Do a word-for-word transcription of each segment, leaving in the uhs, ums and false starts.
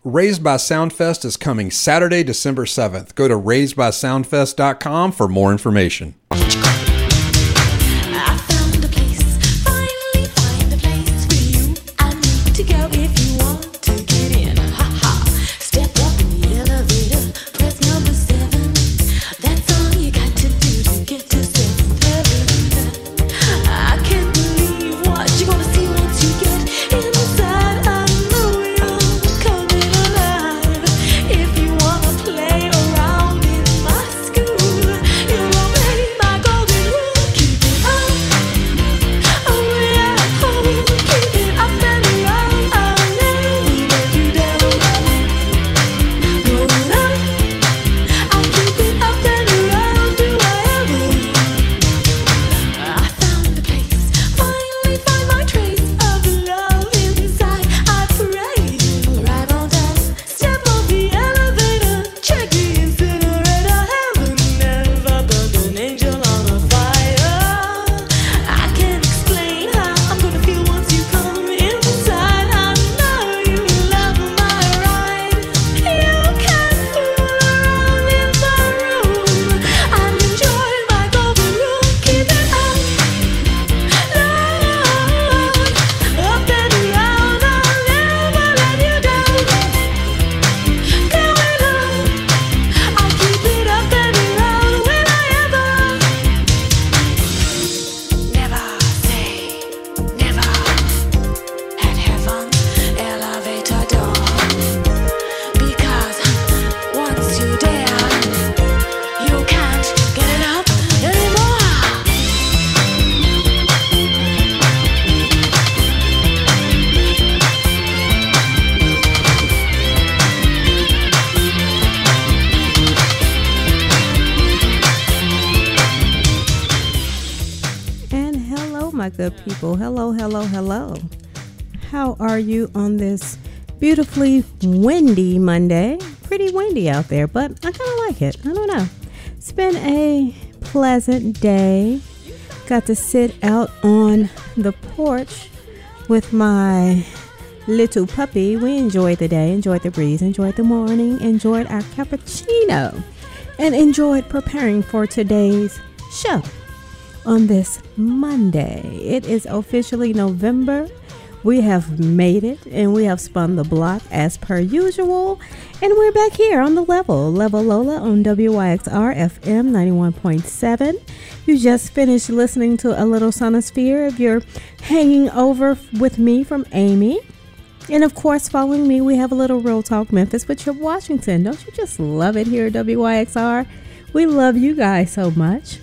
Raised by Soundfest is coming Saturday, December seventh. Go to raised by soundfest dot com for more information. Good people. Hello, hello, hello. How are you on this beautifully windy Monday? Pretty windy out there, but I kind of like it. I don't know. It's been a pleasant day. Got to sit out on the porch with my little puppy. We enjoyed the day, enjoyed the breeze, enjoyed the morning, enjoyed our cappuccino, and enjoyed preparing for today's show. On this Monday, it is officially November. We have made it and we have spun the block as per usual. And we're back here on the level. Level Lola on W Y X R F M ninety-one point seven. You just finished listening to a little Sonosphere if you're hanging over with me from Amy. And of course, following me, we have a little Real Talk Memphis with your Washington. Don't you just love it here at W Y X R? We love you guys so much.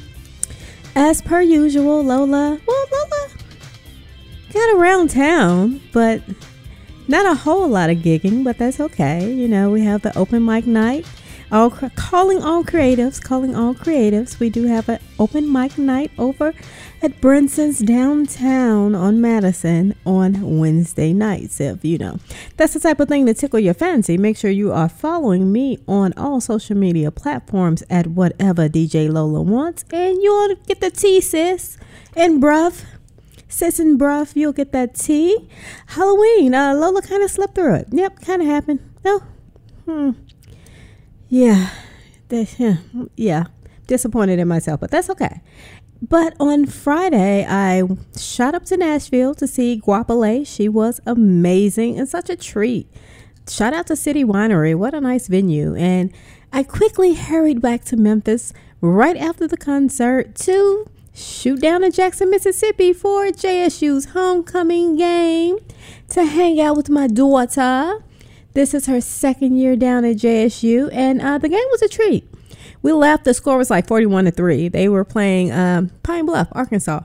As per usual, Lola, well, Lola got around town, but not a whole lot of gigging, but that's okay. You know, we have the open mic night, all calling all creatives, calling all creatives. We do have an open mic night over at Brinson's downtown on Madison on Wednesday nights. If you know, that's the type of thing to tickle your fancy. Make sure you are following me on all social media platforms at whatever D J Lola wants, and you'll get the tea, sis and bruv. Sis and bruv, you'll get that tea. Halloween, uh, Lola kind of slipped through it. Yep, kind of happened. No, hmm, yeah, that, yeah, yeah. Disappointed in myself, but that's okay. But on Friday, I shot up to Nashville to see Guapale. She was amazing and such a treat. Shout out to City Winery. What a nice venue. And I quickly hurried back to Memphis right after the concert to shoot down to Jackson, Mississippi for J S U's homecoming game to hang out with my daughter. This is her second year down at J S U, and uh, the game was a treat. We left. The score was like forty-one to three. They were playing um, Pine Bluff, Arkansas.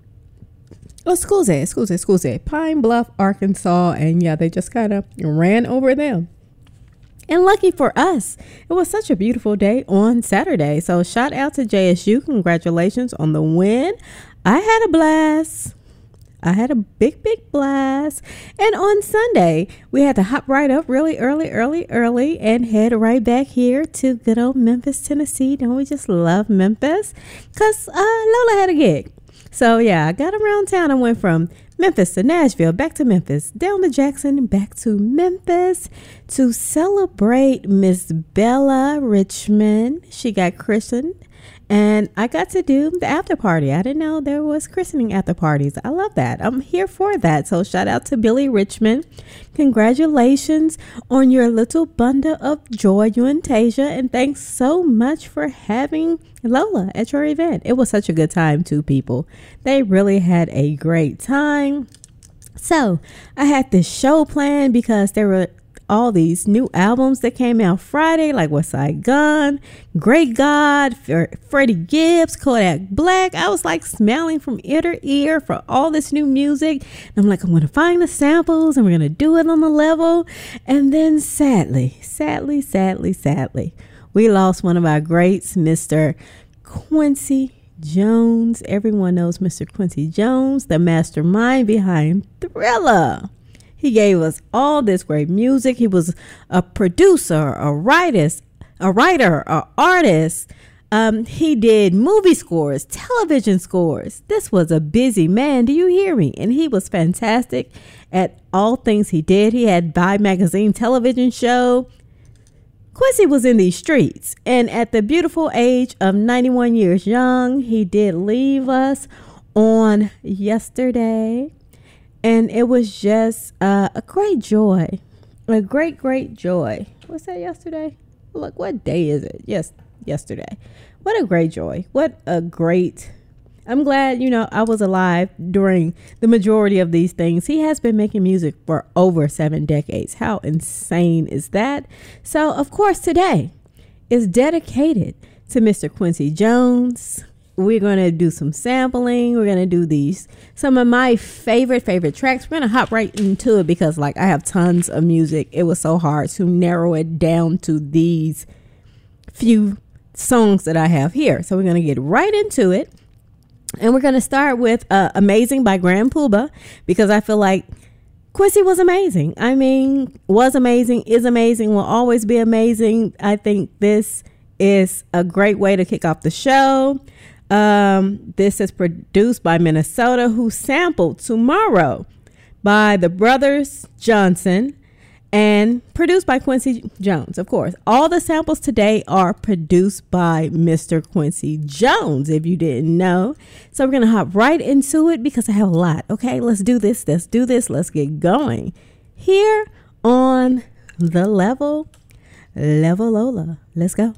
Oh, excuse me, excuse me, excuse me. Pine Bluff, Arkansas. And yeah, they just kind of ran over them. And lucky for us, it was such a beautiful day on Saturday. So shout out to J S U. Congratulations on the win. I had a blast. I had a big, big blast. And on Sunday, we had to hop right up really early, early, early and head right back here to good old Memphis, Tennessee. Don't we just love Memphis? Because uh, Lola had a gig. So, yeah, I got around town and went from Memphis to Nashville, back to Memphis, down to Jackson, back to Memphis to celebrate Miss Bella Richmond. She got christened, and I got to do the after party. I didn't know there was christening after parties. I love that. I'm here for that. So shout out to Billy Richmond. Congratulations on your little bundle of joy, you and Tasia, and thanks so much for having Lola at your event. It was such a good time too, people. They really had a great time. So I had this show planned because there were all these new albums that came out Friday, like West Side Gun, Great God, Freddie Gibbs, Kodak Black. I was like smiling from ear to ear for all this new music. And I'm like, I'm going to find the samples and we're going to do it on the level. And then sadly, sadly, sadly, sadly, we lost one of our greats, Mister Quincy Jones. Everyone knows Mister Quincy Jones, the mastermind behind Thriller. He gave us all this great music. He was a producer, a writer, a writer, an artist. Um, he did movie scores, television scores. This was a busy man. Do you hear me? And he was fantastic at all things he did. He had Vibe Magazine television show. Quincy was in these streets, and at the beautiful age of ninety-one years young, he did leave us on yesterday. And it was just uh, a great joy, a great, great joy. What's that, yesterday? Look, what day is it? Yes, yesterday. What a great joy. What a great, I'm glad, you know, I was alive during the majority of these things. He has been making music for over seven decades. How insane is that? So, of course, today is dedicated to Mister Quincy Jones. We're going to do some sampling. We're going to do these, some of my favorite, favorite tracks. We're going to hop right into it because like I have tons of music. It was so hard to narrow it down to these few songs that I have here. So we're going to get right into it. And we're going to start with uh, Amazing by Grand Puba because I feel like Quincy was amazing. I mean, was amazing, is amazing, will always be amazing. I think this is a great way to kick off the show. Um, this is produced by Minnesota, who sampled Tomorrow by the Brothers Johnson and produced by Quincy Jones, of course. All the samples today are produced by Mister Quincy Jones, if you didn't know. So we're going to hop right into it because I have a lot. Okay, let's do this. Let's do this. Let's get going. Here on The Level, Level Lola. Let's go.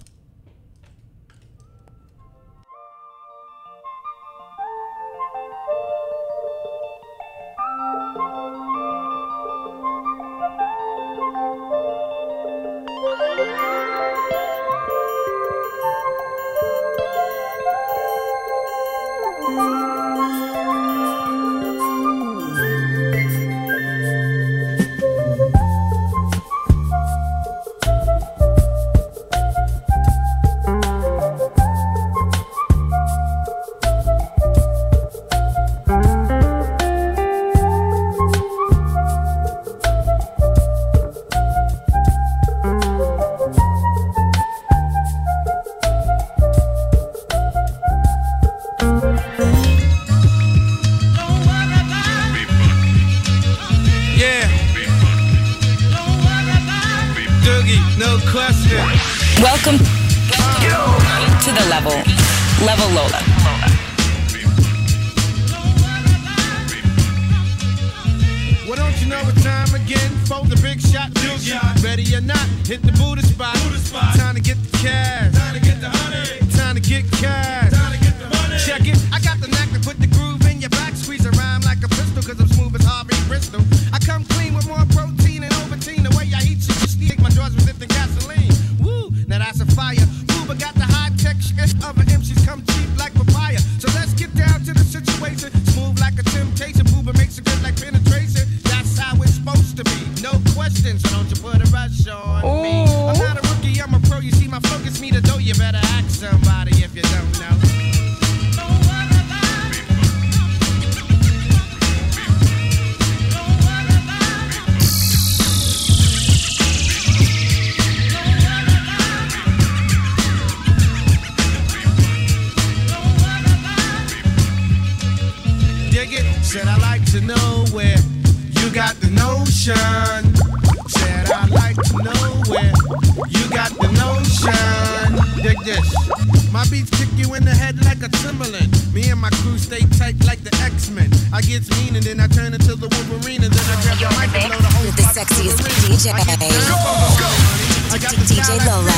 Welcome to The Level, Level Lola. Well, don't you know it's time again for the big shot doogie? Ready or not, hit the Buddha spot. Time to get the cash. Time to get the honey. Time to get cash. Time to get the money. Check it. I got the knack to put the groove in your back. Squeeze a rhyme like a pistol, cause I'm smooth as Harvey Bristol. I come clean with more protein and Ovaltine. The way I eat you, you stick my jaws with lifting gasoline. Woo, now that's a fire. Booba got the high tech shit. Other M Cs come cheap like papaya. So let's get down to the situation. Smooth like a temptation. Booba makes it good like penetration. That's how it's supposed to be. No question, so don't you put a rush on Ooh. me. I'm not a rookie, I'm a pro. You see my focus, me to do. You better ask somebody if you don't know. Said I like to know motion. Said I'd like to know where you got the notion. Dig this. My beats kick you in the head like a Timberland. Me and my crew stay tight like the X-Men. I get mean and then I turn into the Wolverine and then I grab the mic and blow the whole with the sexiest D J. D J Lola.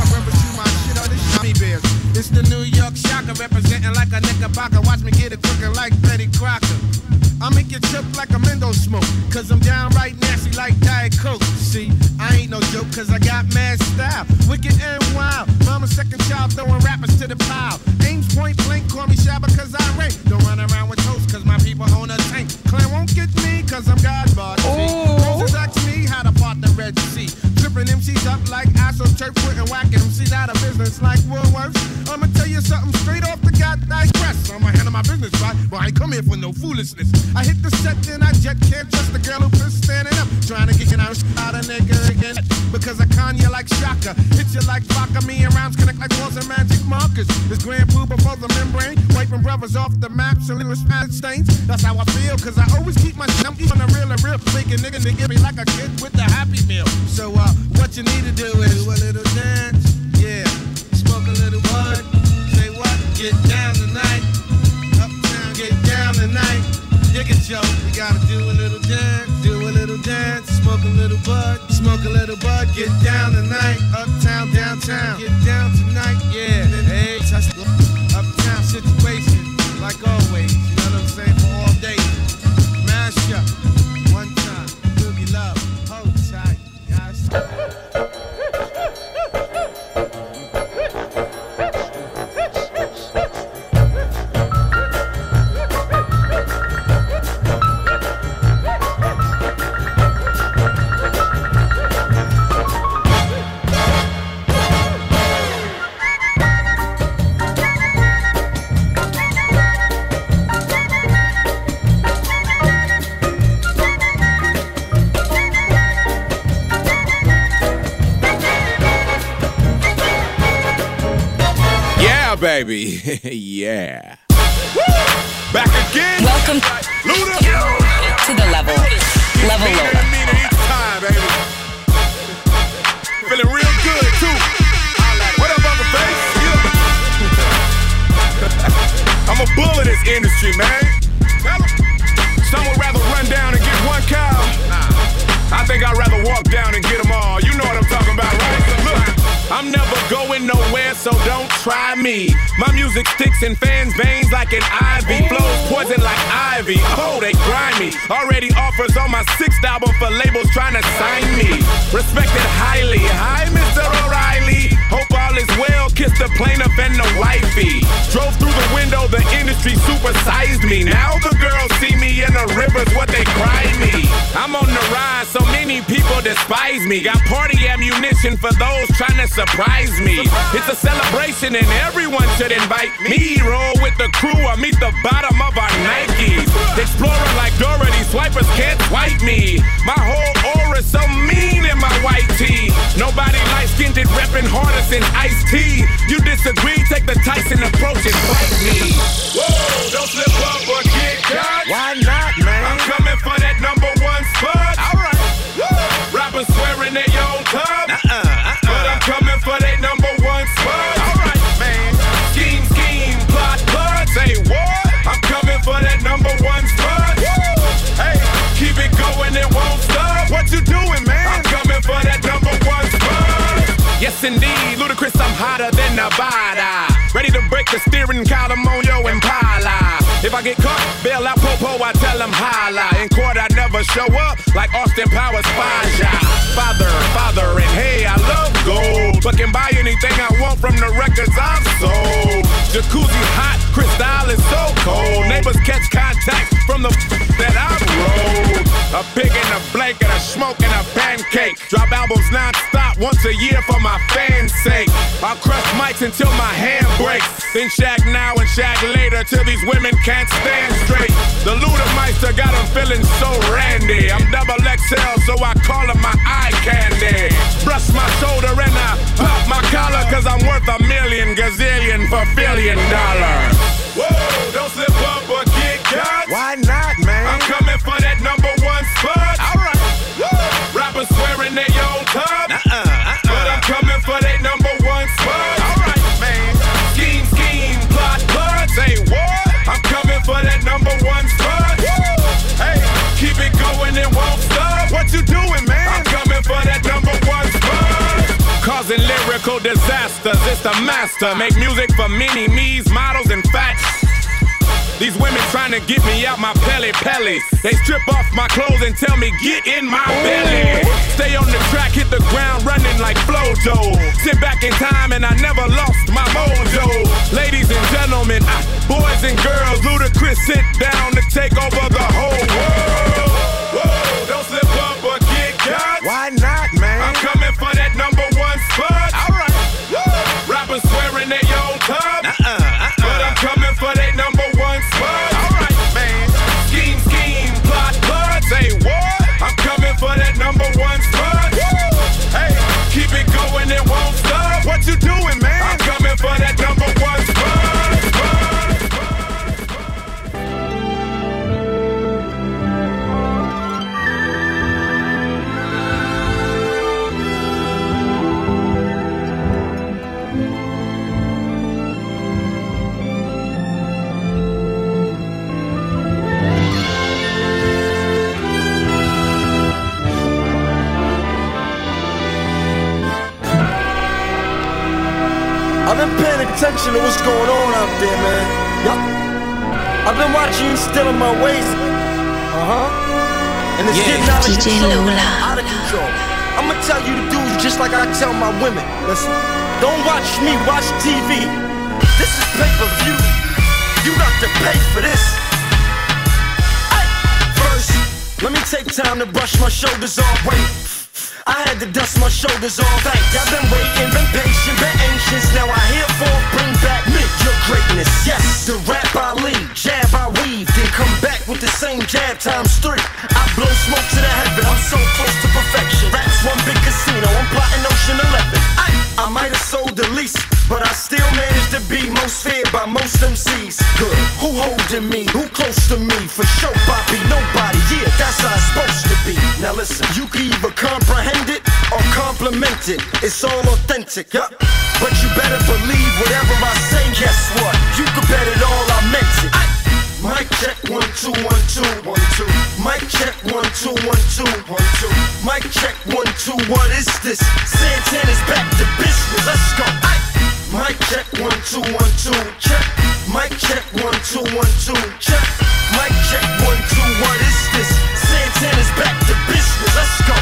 It's the New York Shocker representing like a knickerbocker. Watch me get it cooking like Betty Crocker. I make you chip like a Mendo smoke, cause I'm downright nasty like Diet Coke. See, I ain't no joke, cause I got mad style, wicked and wild. Mama's second child throwing rappers to the pile. Aims point blank, call me Shabba cause I rain. Don't run around with toast cause my people own a tank. Clan won't get me cause I'm God boss. Roses ask me how to part the Red Sea. Tripping M Cs up like AstroTurf, and whacking M Cs out of business like Woolworths. I'ma tell you something straight off the god digress. I'ma handle my business right, but I ain't come here for no foolishness. I hit the set, then I jet, can't trust the girl who been standing up, trying to get you out, out a nigga again. Because I con you like Shaka, hit you like Baka, me and rhymes connect like walls and magic markers. This grand poo before the membrane, wiping brothers off the map, so little spot stains. That's how I feel, cause I always keep my chunky on the real and real. Making niggas to give me like a kid with the Happy Meal. So uh, what you need to do is do a little dance, yeah, smoke a little bud. Say what? Get down tonight, uptown, get down tonight. Dig it, Joe. We gotta do a little dance, do a little dance, smoke a little bud, smoke a little bud. Get down tonight, uptown, downtown, get down tonight, yeah. Hey, touch the uptown situation, like always. You know what I'm saying? For all day, mash up, one time, boogie love, hold tight, guys. Baby, yeah. Woo! Back again. Welcome Luda. to the level. Level Lola. Each time, baby. Feeling real good too. What up, Uncle Face? Yeah. I'm a bull in this industry, man. Some would rather run down and get one cow. I think I'd rather walk down and get them all. You know what I'm talking about, right? Look. I'm never going nowhere, so don't try me. My music sticks in fans' veins like an ivy. Flows poison like ivy. Oh, they grimy. Already offers on my sixth album for labels trying to sign me. Respected highly. Hi, Mister O'Reilly. Hope all is well. Kiss the plaintiff and the wifey. Drove through the window, the industry supersized me. Now the girls see me in the rivers, what they cry me. I'm on the rise, so many people despise me. Got party ammunition for those trying to surprise me. It's a celebration and everyone should invite me. Roll with the crew or meet the bottom of our Nikes. Explorer like Dorothy, swipers can't swipe me. My whole aura's so mean in my white tee. Nobody light-skinned it, reppin' harder than Ice-T. You disagree, take the Tyson approach and fight me. Whoa, don't slip up or get caught. Why not, man? I'm coming for that number one spot. Alright. Rappers swearing they own top. Uh-uh, uh-uh. But I'm coming for that number one spot. Alright, man. Scheme, scheme, plot, plot. Say what? I'm coming for that number one spot. Woo! Hey, keep it going, it won't stop. What you doing, man? I'm coming for that number one spot. Yes, indeed, Ludacris, I'm hotter than Nevada. Ready to break the steering column on yo Impala. If I get caught, bail out Popo, I tell him holla. In court, I never show up like Austin Powers Faja. Father, father, and hey, I love gold. But can buy anything I want from the records I've sold. Jacuzzi hot, Cristal is so cold. Neighbors catch contact from the that I rolled. A pig in a blanket, a smoke and a pancake. Drop albums non-stop once a year for my fans' sake. I'll crush mics until my hand breaks. Then shag now and shag later till these women can't stand straight. The Ludameister got them feeling so randy. I'm double X L, so I call him my eye candy. Brush my shoulder and I pop my collar, cause I'm worth a million gazillion for billion dollars. Whoa, don't slip up or get caught. Why not, man? I'm coming for that number one spot. Alright. causing lyrical disasters. It's the master. Make music for mini-me's, models, and fats. These women trying to get me out my pelly pelly. They strip off my clothes and tell me get in my belly. Stay on the track, hit the ground running like Flojo. Sit back in time and I never lost my mojo. Ladies and gentlemen, I, boys and girls, Ludacris sit down to take over the whole world. Whoa, don't slip up or get cut. Why not, man? I'm coming for that number one spot. All right. Woo. Rappers swearing they own tough. Uh-uh, uh-uh. But I'm coming for that number one spot. All right, man. Scheme, scheme, plot, plot. Say what? I'm coming for that number one spot. Woo. Hey, keep it going, it won't stop. What you doing, man? I'm coming for that number one spot. spot, spot, spot. I've been paying attention to what's going on out there, man. Yup. I've been watching you still in my ways. Uh-huh. And it's Yeah. getting out of D J control. Lola. Out of control. I'ma tell you the dudes just like I tell my women. Listen, don't watch me, watch T V. This is pay-per-view. You got to pay for this. Ay. First, let me take time to brush my shoulders off. Wait. I had to dust my shoulders off. Thanks, I've been waiting, been patient, been anxious. Now I herefore bring back me, your greatness. Yes, the rap I lead, jab I weave, then come back with the same jab times three. I blow smoke to the heaven, I'm so close to perfection. Rap's one big casino, I'm plotting Ocean eleven. I, I might have sold the least, but I still managed to be most feared by most M Cs. Good, who holding me, who close to me? For sure, Bobby, nobody, yeah, that's how it's supposed to be. Now listen, you can either comprehend it or compliment it. It's all authentic, yup. But you better believe whatever I say. Guess what? You can bet it all, I meant it. I, mic check one two one two one two. Mic check one two one two one two. Mic check one two. What is this? Santana's back to business. Let's go. I, mic check one two one two. Check. Mic check one two one two. Check. Mic check one two. What is this? Santana's back to business. Let's go.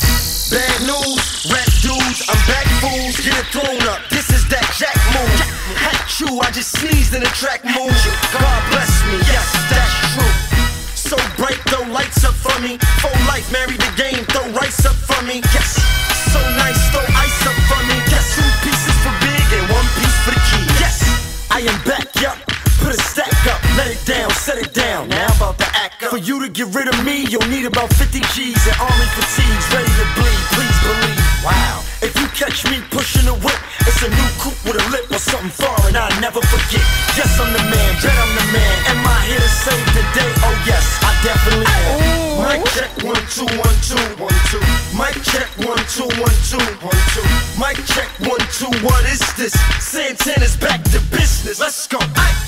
Bad news, rap dudes, I'm back fools, get it thrown up, this is that Jack move. Hat you, I just sneezed in a track move. God bless me, yes, that's true. So bright, throw lights up for me. For life, married the game, throw rice up for me. Yes, so nice, throw ice up for me. Yes, two pieces for big and one piece for the key. Yes, I am back, yup. Put a stack up, let it down, set it down. Now I'm about to act up. For you to get rid of me, you'll need about fifty G's and army fatigues ready to bleed. Please believe. Wow. If you catch me pushing a whip, it's a new coupe with a lip or something foreign. I never forget. Yes, I'm the man. Bet I'm the man. Am I here to save the day? Oh yes, I definitely am. Mic check one two one two one two. Mic check one two one two one two. Mic check one two. What is this? Santana's back to business. Let's go. Aye.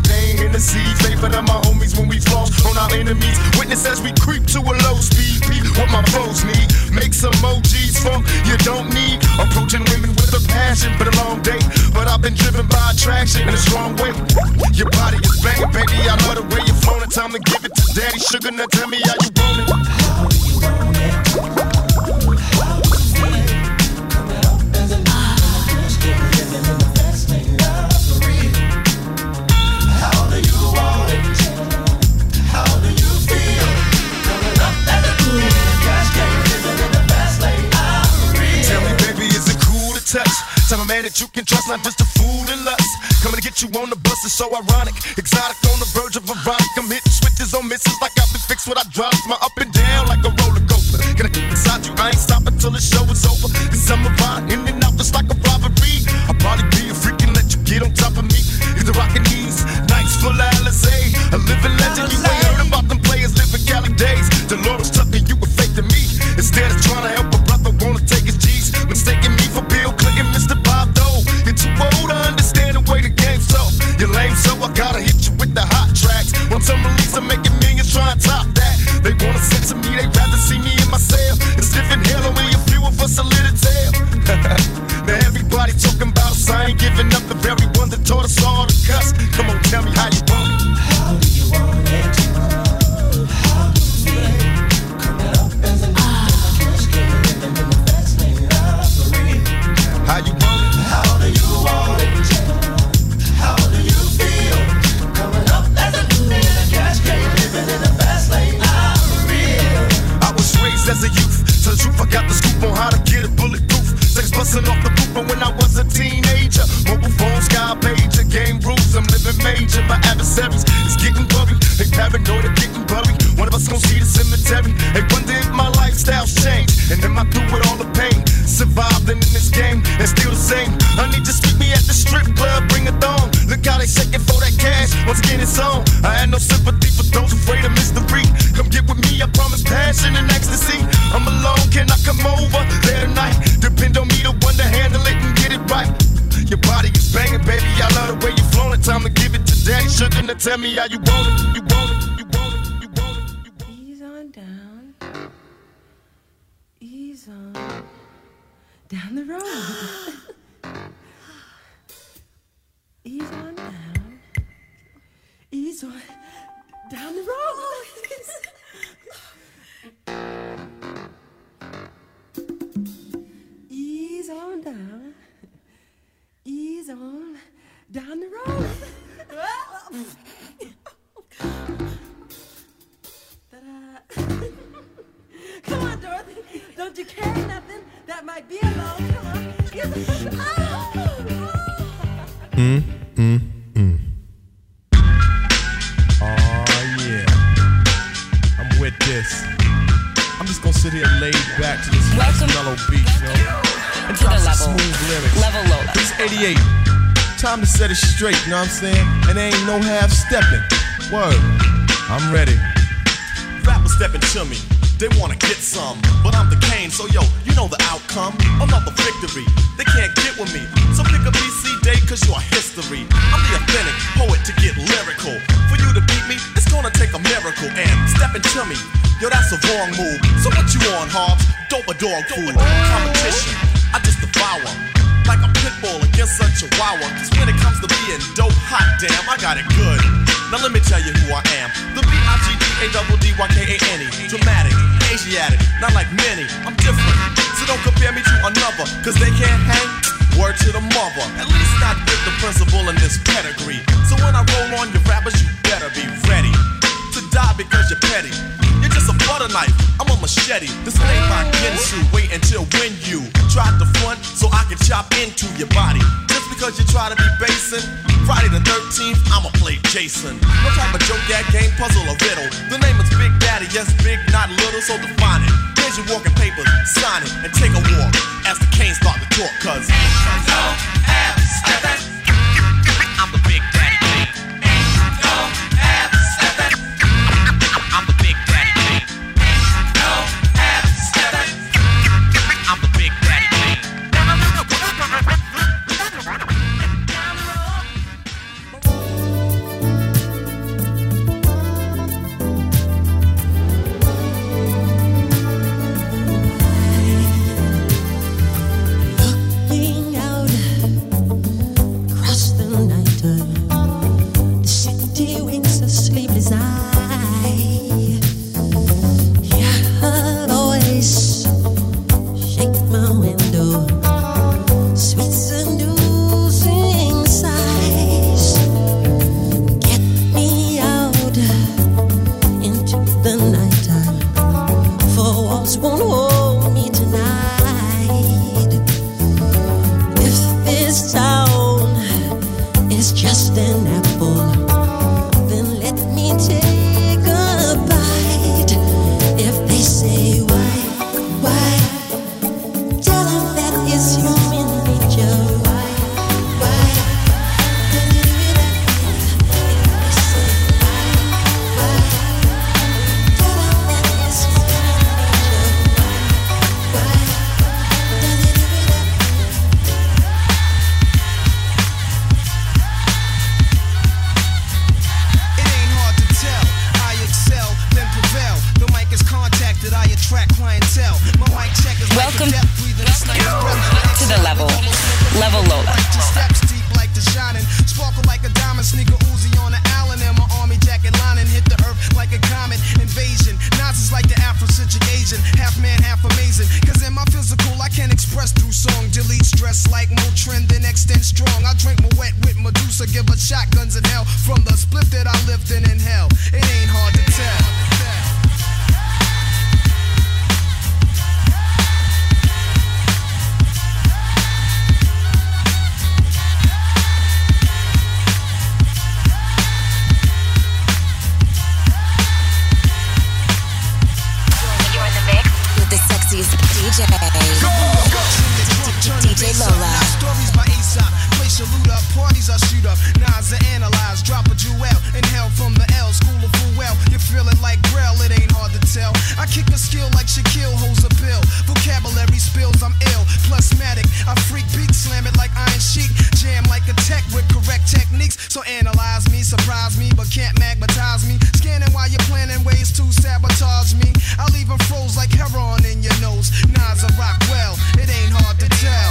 Champagne, Hennessy, favorite of my homies when we floss on our enemies. Witness as we creep to a low speed. what my foes need. Make some emojis for you don't need. Approaching women with a passion, but a long day. But I've been driven by attraction in a strong way. Your body is banging, baby. I love the way you're flowing. Time to give it to daddy. Sugar, now tell me how you want it. How do you want it? How do you feel it? Coming up as a just keep living in the best thing of free. How do you want it? How do you feel? Coming up as a just keep living in the best lane of free. Tell me, baby, is it cool to touch? Tell a man that you can trust, not just a fool and lust. Coming to get you on the bus is so ironic. Exotic on the verge of erotic. I'm hitting switches on misses like I've been fixed what I dropped. My up and down like a roller coaster. Gonna get inside you, I ain't stopping till the show is over. Cause I'm a ride in and out just like a robbery. I'll probably be a freak and let you get on top of me. Either rockin' these nights full of Alizé. A living legend, you ain't heard about them players living Cali days. Dolores Tucker, you were fake to me. Instead of trying to help a brother, wanna take his G's. Mistaking me for Bill Clinton, Mister Bob Dole. You're too old to understand the way the game's tough. You're lame, so I gotta hit you with the hot tracks. Once I'm released, I'm making millions trying to top that. They wanna censor me, they rather see me in my cell. It's different hell, only a few of us a little tale. Now everybody talking about us, I ain't giving up the very one that taught us all to cuss. Come on, tell me how you want it. How do you want it? How do you feel it? Coming up as an just keep living in the best lane of free. How you want it? How do you want it? How do you feel? Coming up as a just keep living in the best lane of real. I was raised as a youth. Tell the truth, I got the scoop on how to get it bulletproof. Sex busting off the roof, but when I was a teenager, mobile phone, sky pager, game rules, I'm living major. My adversaries is getting worried. They paranoid of getting buried. One of us gon' see the cemetery. They wonder if my lifestyle's changed, and am I through with all the pain? Surviving in this game and still the same. I need to speak me at the strip club, bring a thong. Look how they shaking for that cash. Once again it's on. I had no sympathy for those afraid of mystery. Come get with me, I promise passion and ecstasy. I'm alone, can I come over there tonight? Depend on me to one to handle it and get it right. Your body is banging, baby. I love the way you're flowing. Time to give it to daddy. Sugar, now tell me how you want it. You want it. You want it. You want it. You want it. Ease on down. Ease on down the road. Ease on down. Ease on down the road. Ease on down. Ease on down the road. Ta-da. Come on, Dorothy. Don't you carry nothing that might be alone. Come on. Mm, mm, mm. Oh, yeah. I'm with this. I'm just gonna sit here laid back to this nice mellow beat, you know, and drop some smooth lyrics. Level Lola. It's eighty-eight. Time to set it straight, you know what I'm saying? And there ain't no half stepping. Word. I'm ready. Rappers stepping to me. They wanna get some, but I'm the Kane, so yo, you know the outcome. Another victory, they can't get with me. So pick a B C day, cause you're history. I'm the authentic poet to get lyrical. For you to beat me, it's gonna take a miracle. And stepping to me, yo, that's a wrong move. So what you on, Hobbs? Dope a dog food. Competition, I just devour. Like a pit bull against a chihuahua. Cause when it comes to being dope, hot damn, I got it good. Now let me tell you who I am. The B I G D A D D Y K A N E. Dramatic, Asiatic, not like many. I'm different, so don't compare me to another. Cause they can't hang, word to the mother. At least not with the principal in this pedigree. So when I roll on your rappers, you better be ready to die because you're petty. You're just a butter knife, I'm a machete. This ain't my Ginsu, wait until when you try to front so I can chop into your body. Just because you try to be basing, Friday the thirteenth, I'ma play Jason. No type of joke, that game, puzzle, or riddle. The name is Big Daddy, yes, big, not little, so define it. Here's your walking papers, sign it, and take a walk as the Canes start to talk, cause ain't no half steppin'. I'm the Big Daddy King. Ain't no half steppin'. I'm the Big Daddy King. Ain't no half steppin'. I'm the Big Daddy King. arms won't hold me tonight. If this town is just an apple, then let me take a bite. If they say why, why, tell them that it's human nature. Why, why, if they say why, why, tell them that it's human nature. Why, why, It ain't hard to tell. I excel, then prevail. The mic is contacted, I attract clientele. My mic check is Welcome like a death breathing, it's like a breath. to the level. Level Lola. Like two steps deep like the shining. Sparkle like a diamond, sneaker Uzi on the Allen. And my army jacket lining hit the earth like a comet invasion. Nas is like the Afrocentric Asian. Half man, half amazing. Cause in my physical, I can express through song. Delete stress like Motrin, then extend strong. I drink my wet with Medusa, give her shotguns in hell. From the split that I lived in in hell. It ain't hard to tell. You're in the mix with the sexiest D J. D J Lola. Stories by Aesop. Place your loot up, parties I shoot up. Nas I analyze, drop a jewel. Inhale from the L, school of full well. You feel it like Grail, it ain't hard to tell. I kick a skill like Shaquille holds a pill. Vocabulary spills, I'm ill. Plusmatic, I freak beat, slam it like Iron Sheik. Jam like a tech with correct techniques. So analyze me, surprise me, but can't magnetize me. Scanning while you're planning ways to sabotage me. I leave 'em froze like heroin in your nose. Nas I rock well, it ain't hard to tell.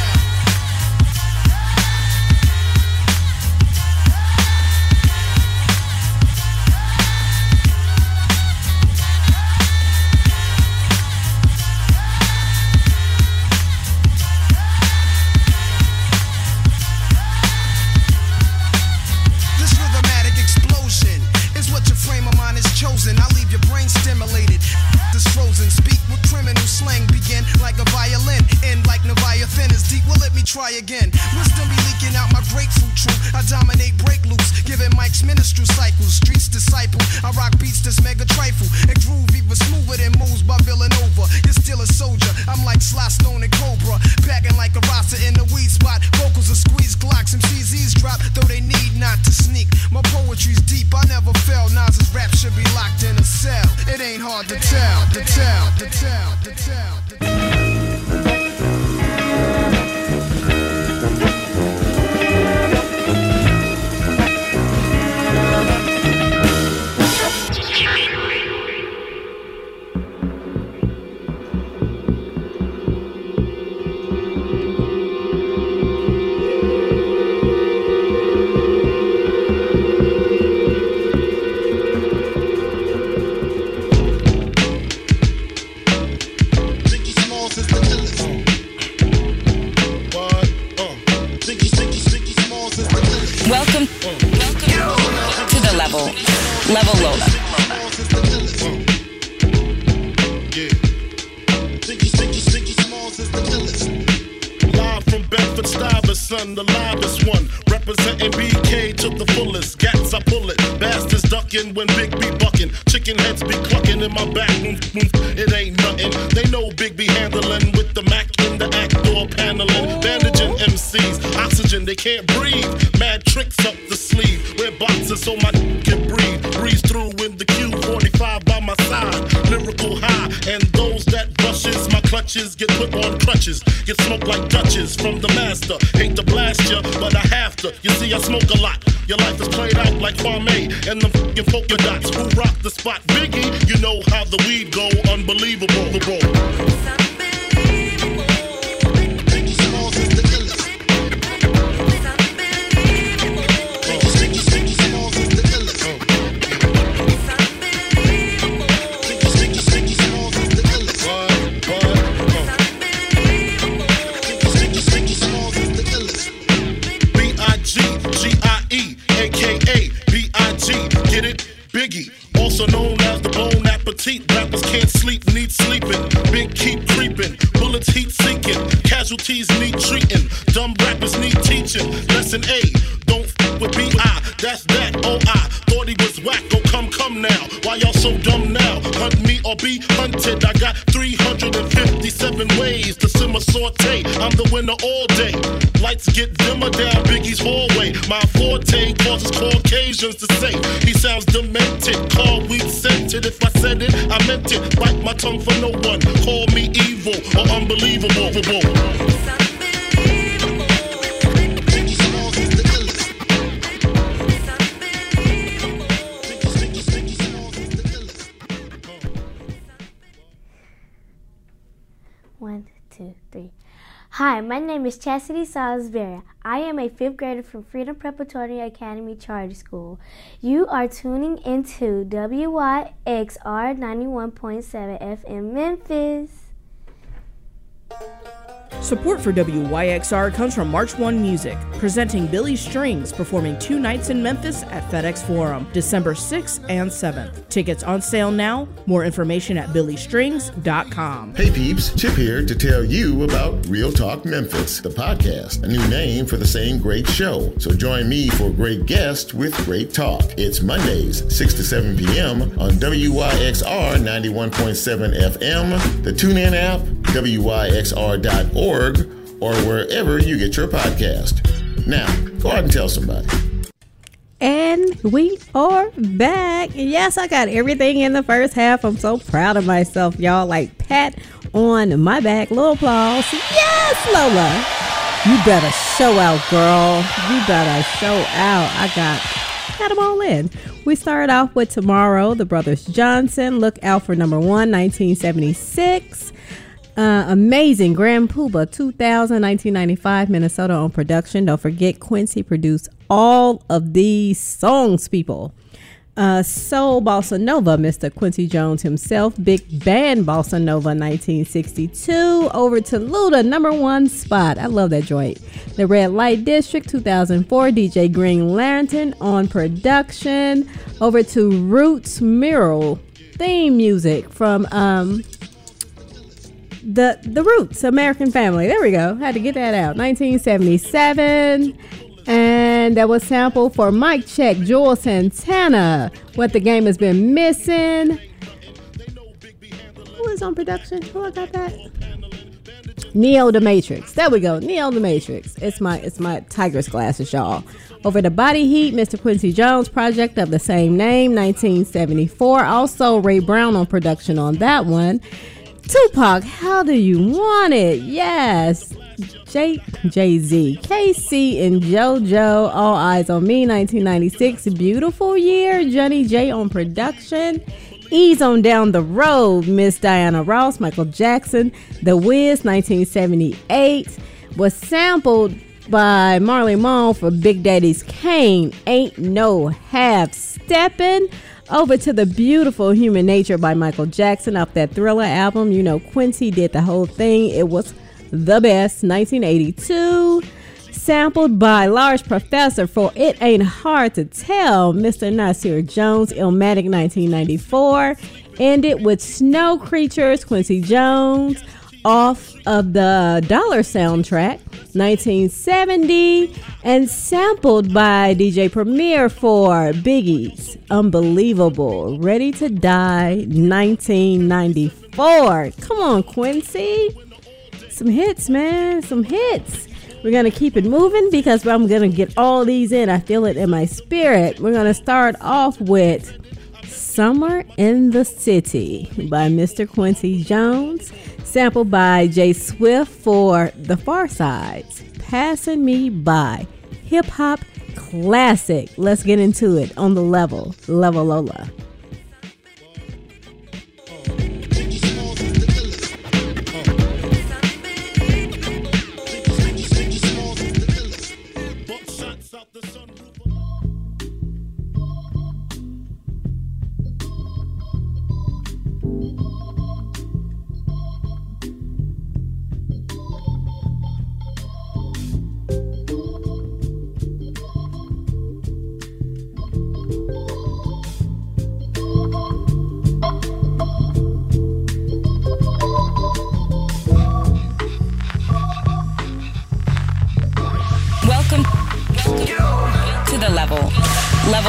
This rhythmatic explosion is what your frame of mind is chosen. I leave your brain stimulated. This frozen. Speak with criminal slang. Begin like a violin. End like Leviathan is deep. Well, let me try again. Wisdom be leaking out my grapefruit true. I dominate break loose. Giving Mike's ministry cycles. Streets disciple. I rock beats this mega trifle. And groove even smoother than moves by Villanova. You're still a soldier. I'm like Sly Stone and Cobra. Packing like a roster in the weed spot. Vocals are squeeze Glocks. M Cs eavesdrop. Though they need not to sneak. My poetry's deep. I never fell. Nas's rap should be locked in a cell. It ain't hard to tell. To tell. To tell. To tell. To tell. Biggie Smalls is the illest. What? Uh. Biggie, Biggie, Biggie Smalls is the illest. Welcome, welcome to the level. Level Lola. Smalls is the illest. Yeah. Biggie, Biggie, Biggie Smalls is the illest. Live from Bedford Stuyvesant, the livest one. Representing B K to the fullest. Gats, I pull it. Bastards ducking when Big B bucking. Chicken heads be clucking in my back. Oomph, oomph. It ain't nothing. They know Big B handling with the Mac in the act door paneling. Bandaging M Cs. Oxygen, they can't breathe. Mad tricks up the sleeve. Wear boxes so my can breathe. Breeze through in the Q forty-five by my side. Lyrical high. And those that rushes my clutches get put on crutches. Get smoked like Dutches from the master. Hate to blast ya, but I have to. You see, I smoke a lot. Your life is played out like Kwame and them fucking polka dots. Who rock the spot? Biggie, you know how the weed go. Unbelievable. The roll. Biggie Smalls is the illest. Biggie, Biggie, Biggie Smalls is the illest. Biggie, Biggie, Biggie Smalls is the illest. What? What? Biggie, Biggie, Biggie Smalls is the illest. B I G G I E, A K A B I G, get it? Biggie, also known as the Bon Appetit. Rappers can't sleep, need need sleeping. Big keep creeping. Bullets heat seeking. Casualties need treating. Dumb rappers need teaching. Lesson A, don't f with B I. That's that. Oh, I thought he was whack. Oh, come, come now. Why y'all so dumb now? Hunt me or be hunted. I got three hundred fifty-seven ways to simmer saute. I'm the winner all day. Lights get dimmer down Biggie's hallway. My forte causes Caucasians to say he sounds demented. Call weed scented. If I said it, I meant it. Bite my tongue for no one. Call me evil or unbelievable. One, two, three. Hi, my name is Chastity Salisbury. I am a fifth grader from Freedom Preparatory Academy Charter School. You are tuning into W Y X R ninety-one point seven F M Memphis. Support for W Y X R comes from March one Music, presenting Billy Strings, performing two nights in Memphis at FedEx Forum, December sixth and seventh. Tickets on sale now. More information at billy strings dot com. Hey peeps, Chip here to tell you about Real Talk Memphis, the podcast, a new name for the same great show. So join me for great guests with great talk. It's Mondays, six to seven p.m. on W Y X R ninety-one point seven F M, the TuneIn app, W Y X R dot org, or wherever you get your podcast. Now, go out and tell somebody. And we are back. Yes, I got everything in the first half. I'm so proud of myself, y'all. Like, pat on my back. Little applause. Yes, Lola. You better show out, girl. You better show out. I got, got them all in. We start off with Tomorrow, the Brothers Johnson. Look out for number one, nineteen seventy-six. Uh, amazing. Grand Puba, two thousand, nineteen ninety-five, Minnesota on production. Don't forget, Quincy produced all of these songs, people. Uh, Soul Bossa Nova, Mister Quincy Jones himself. Big Band Bossa Nova, nineteen sixty-two. Over to Luda, number one spot. I love that joint. The Red Light District, two thousand four. D J Green Lantern on production. Over to Roots Mural theme music from... um. The the Roots, American Family. There we go. Had to get that out. nineteen seventy-seven. And that was sampled for Mic Check, Joel Santana. What the Game Has Been Missing. Who is on production? Who I got that? Neo the Matrix. There we go. Neo the Matrix. It's my it's my tiger's glasses, y'all. Over to Body Heat, Mister Quincy Jones project of the same name, nineteen seventy-four. Also Ray Brown on production on that one. Tupac, How Do You Want It? Yes. J- Jay-Z, K C and JoJo, All Eyes on Me, nineteen ninety-six. Beautiful Year. Johnny J on production. Ease on Down the Road, Miss Diana Ross, Michael Jackson. The Wiz, nineteen seventy-eight. Was sampled by Marley Marl for Big Daddy's Kane. Ain't No Half Steppin'. Over to the beautiful Human Nature by Michael Jackson off that Thriller album. You know, Quincy did the whole thing. It was the best. nineteen eighty-two. Sampled by Large Professor for It Ain't Hard to Tell. Mister Nasir Jones, Illmatic, nineteen ninety-four. Ended with Snow Creatures, Quincy Jones, off of the Dollar soundtrack, nineteen seventy, and sampled by D J Premier for Biggie's Unbelievable, Ready to Die, nineteen ninety-four. Come on, Quincy. Some hits, man. Some hits. We're going to keep it moving because I'm going to get all these in. I feel it in my spirit. We're going to start off with Summer in the City by Mister Quincy Jones, sampled by Jay Swift for The Far Sides. Passing Me By. Hip hop classic. Let's get into it on the level. Level Lola.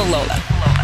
Level Lola.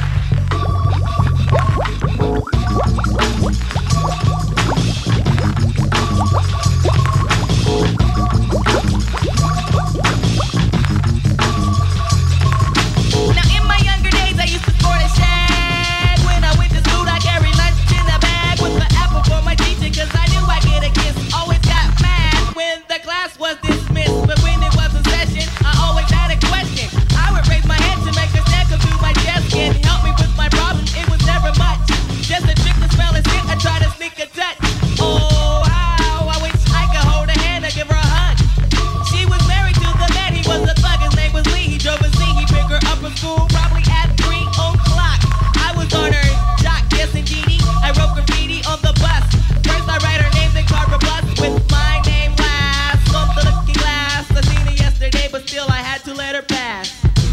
Now in my younger days I used to sport a shag. When I went to school I carried lunch in a bag with the apple for my teacher, cause I knew I'd get a kiss. Always got mad when the class was dismissed, but when it was a session I always had a question. I would raise my hand to make a step come through my desk and help me with my problem. It was never much, just a trick to spell a stick. I try to sneak a touch. Oh how I wish I could hold her hand or give her a hug. She was married to the man, he was a thug, his name was Lee. He drove a Z, he picked her up from school probably at three o'clock. I was on her jock, yes indeedy. I wrote graffiti on the bus. First I write her name, then carve a bus with my name last on the looking glass. I seen her yesterday, but still I had to let her pass.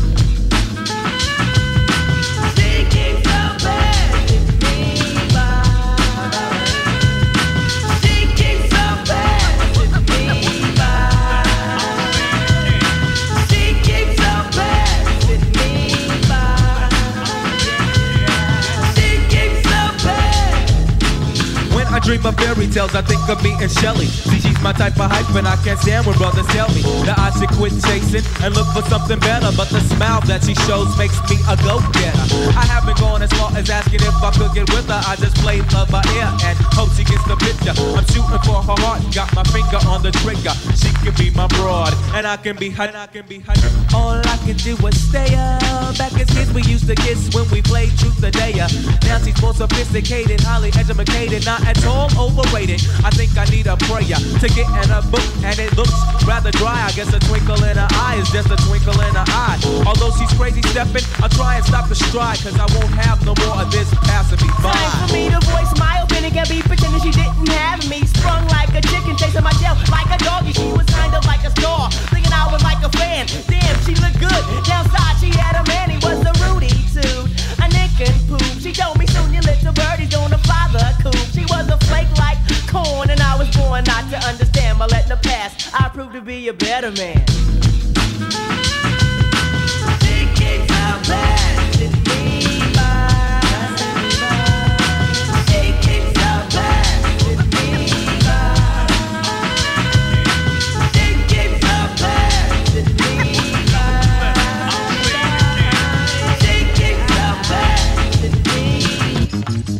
She keeps so bad with me, bye. She keeps so bad with me, bye. She keeps so bad with me, bye. She keeps so bad. When I dream of fairy tales, I think of me and Shelly. See, she's my type of hype, and I can't stand when brothers tell me that I should quit chasing and look for something better. But the smile that she shows makes me a go-getter. I haven't gone as far as asking if I could get with her. I just play love by ear and hope she gets the picture. I'm shooting for her heart, got my finger on the trigger. She can be my broad, and I can be her, and I can be her. All I can do is stay up. Back as kids, we used to kiss when we played truth or dare. Now she's more sophisticated, highly educated, not at all overrated. I think I need a prayer to get in a book, and it looks rather dry. I guess a twinkle in her eye is just a twinkle in her eye. Although she's crazy stepping, I'll try and stop the stride, cause I won't have no more of this passing me by. Time for me to voice my opinion, can't be pretending she didn't have me. Sprung like a chicken, chasing my tail like a doggy. She was kind of like a star, thinking I was like a fan. Damn, she looked good. Downside, she had a man, he was a Rudy too. A nick and poop. She told me soon your little birdie's gonna fly the coop. She was a flake like corn, and I was born not to understand. But letting her pass, I proved to be a better man. She keeps her bad with me, bye. She keeps her bad with me, bye. She keeps her bad with me, bye. She keeps her bad with me.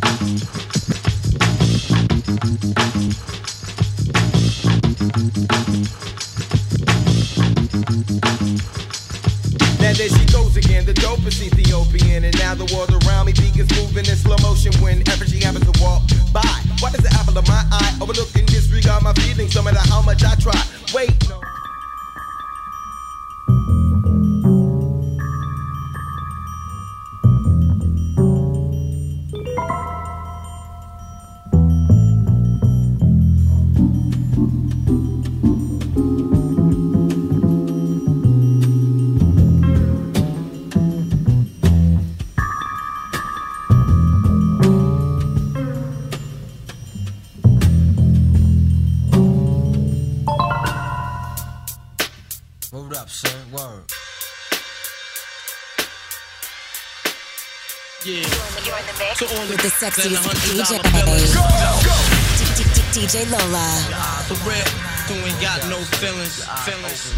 Now there she goes again, the dopest Ethiopian. And now the world around me begins moving in slow motion whenever she happens to walk by. Why does the apple of my eye overlook and disregard my feelings no matter how much I try? Wait, no. With the sexiest D J. D J Lola. For real, you ain't got no feelings. Feelings.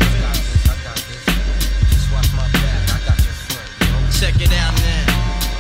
Check it out now.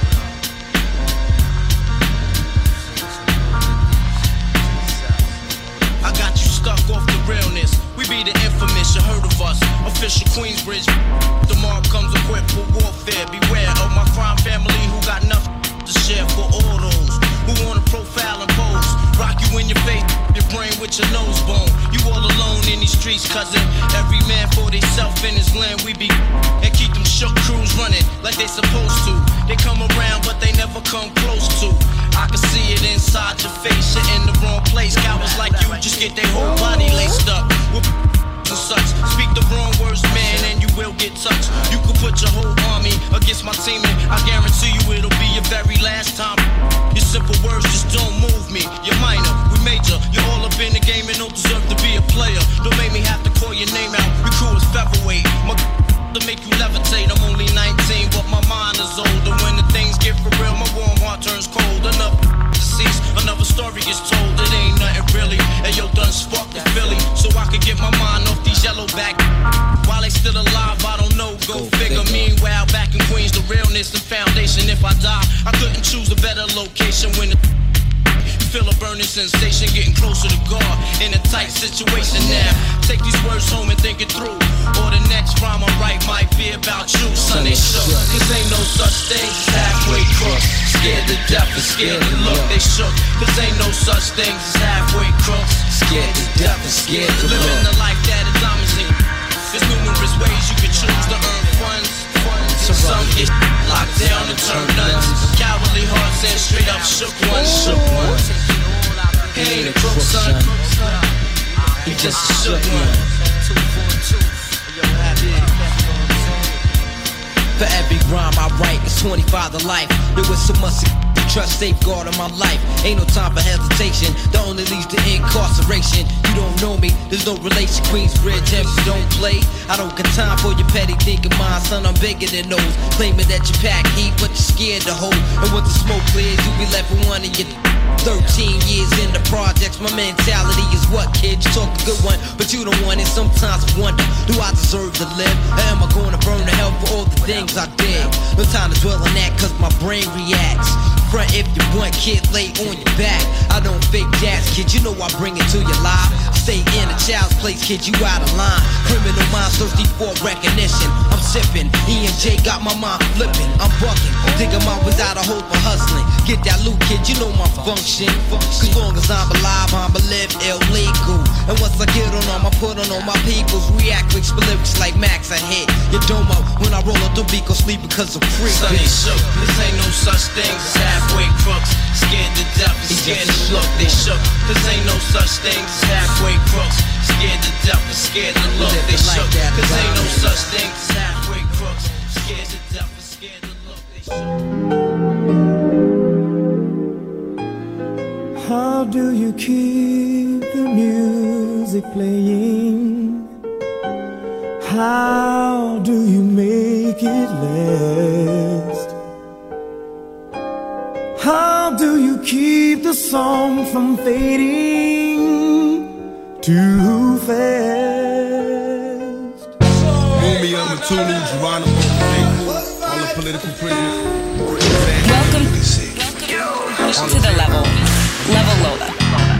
I got you stuck off the realness. We be the infamous, you heard of us. Official Queensbridge. Tomorrow comes equipped for warfare. Beware of my crime family who got nothing to share for all those who wanna profile and pose. Rock you in your face, your brain with your nose bone. You all alone in these streets, cousin. Every man for theyself in his land. We be and keep them shook crews running like they supposed to. They come around, but they never come close to. I can see it inside your face. You're in the wrong place. Cowards like you just get their whole body laced up with and such. Speak the wrong words, man, and you will get touched. You could put your whole army against my team, and I guarantee you it'll be your very last time. Your simple words just don't move me. You're minor, we major. You're all up in the game and don't deserve to be a player. Don't make me have to call your name out. Your crew is featherweight. My to make you levitate. I'm only nineteen, but my mind is older. sensation, getting closer to God in a tight situation now. Take these words home and think it through, or the next rhyme I write might be about you. Son, they shook, cause ain't no such thing as halfway crooks. Scared to death and scared to look, they shook, cause ain't no such thing as halfway crooks. Scared to death and scared to look. Living the life that is diamonds. There's numerous ways you can choose to earn funds. So some get locked down and turn nuns. Cowardly hearts and straight up shook ones. Shook ones. He ain't a crook, son. He just a shook one. For every rhyme I write, it's twenty-five to life. There was so much trust safeguard in my life. Ain't no time for hesitation. The only leads to incarceration. You don't know me, there's no relation. Queensbridge, if you don't play, I don't got time for your petty thinking. Mine, son, I'm bigger than those. Claiming that you pack heat, but you're scared to hold. And once the smoke clears, you be left with one of your thirteen years in the projects. My mentality is what, kid? You talk a good one, but you don't want it. Sometimes I wonder, do I deserve to live? Or am I going to burn to hell for all the things I did? No time to dwell on that, cause my brain reacts. Front if you want, kid, lay on your back. I don't fake jazz, kid, you know I bring it to your life. Stay in a child's place, kid, you out of line. Criminal minds thirsty for recognition. I'm sipping, E and J got my mind flipping. I'm bucking, digging my ways out of hope for hustling. Get that loot, kid, you know my function. Cause long as I'm alive, I'm a live illegal. And once I get on them, I put on all my peoples. React with lyrics like Max, I hit your domo. When I roll up the beat, go sleep because I'm free. Son, they shook, this ain't no such thing as halfway crooks. Scared to death and scared to look, they shook. This ain't no such thing as halfway crooks. Scared to death and scared to look, they shook. This ain't no such thing as halfway crooks. Scared to death and scared to look, they shook. How do you keep the music playing? How do you make it last? How do you keep the song from fading too fast? Rumi, I'm a tuning, Geronimo, all the political prisoners. Welcome, welcome to the level. Level Lola.